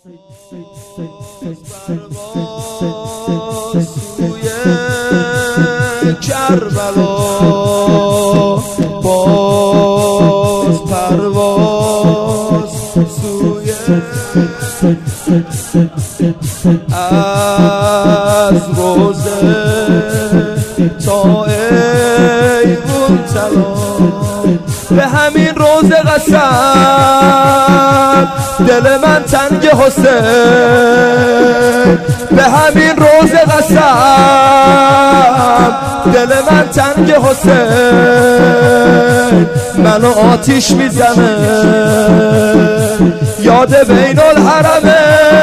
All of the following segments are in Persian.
کربلا باز پرواز سوی از روزه تا ایوون تلا به همین روز قسم دل من تنگ حسین به همین روز قسم دل من تنگ حسین منو آتیش میزنه یاد بین الحرمه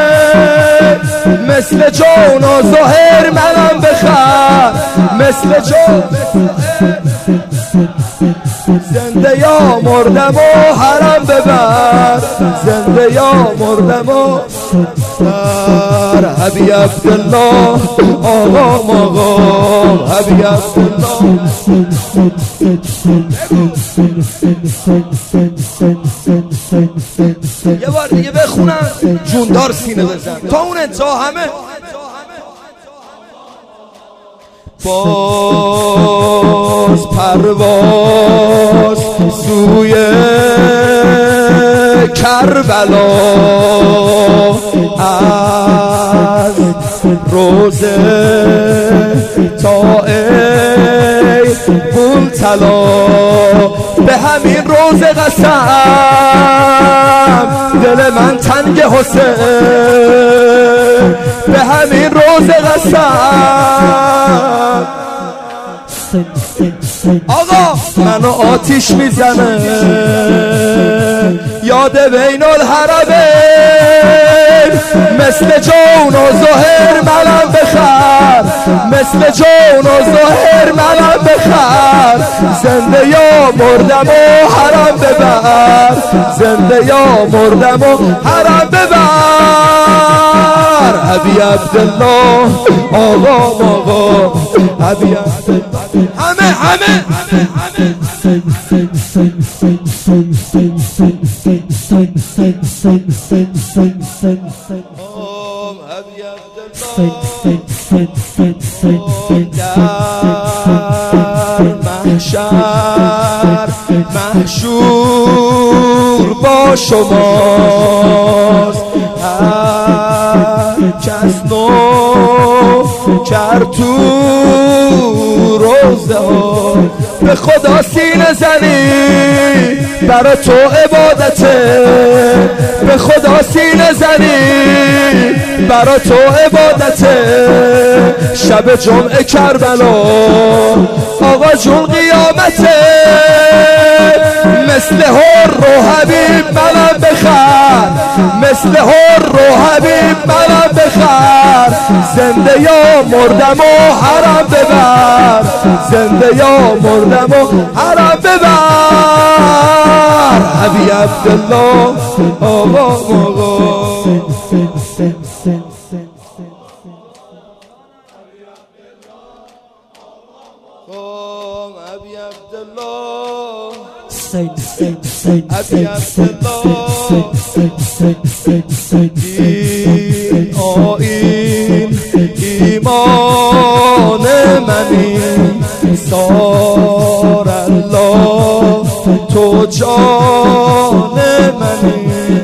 مثل جون و ظاهر منم بخر مثل جون زنده یا مردم و حرم ببر زنده یا مردم و بر حبی عبدالله آقا حبی عبدالله یه بار دیگه بخونم جوندار سینه بزن تا اون انتها همه باز پرواز سوی کربلا از روزه تا ایوون تلا به همین روز قسم دل من تنگ حسین به همین روز قسم آقا منو آتیش میزنه یاد بین الحرمه مثل جون و ظاهر منم بخر مثل جون و ظاهر منم بخر زنده یا مردم و حرم ببر زنده یا مردم و حرم ببر حبی عبدالله آقا حبی عبدالله همه محشر محشور با شماست هر کس نو کرد تو روزه ها به خدا سینه زنی برا تو عبادته به خدا سینه زنی برا تو عبادته شب جمعه کربلا آقا جون قیامته مثل هر رو حبیب منم بخر مثل هر رو حبیب منم بخر زنده یا مردم و حرم ببر زنده یا مردم و حرم ببر حبی عبدالله آقا حبی عبدالله حبی عبدالله آیین ایمان منی سار الله تو جان منی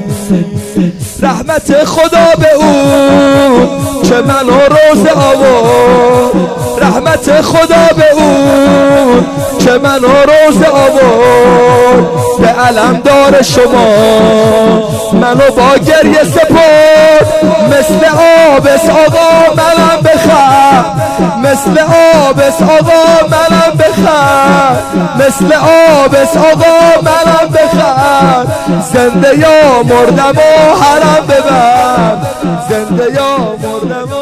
رحمت خدا به اون که منو روز آورد رحمت خدا به اون که منو روز آورد به علمدار شما منو با گریه سپرد مثل آبس آقا منم بخر مثل آبس آقا منم بخر مثل آبس آقا منم بخر زنده یا مردم و حرم ببر زنده یا مردم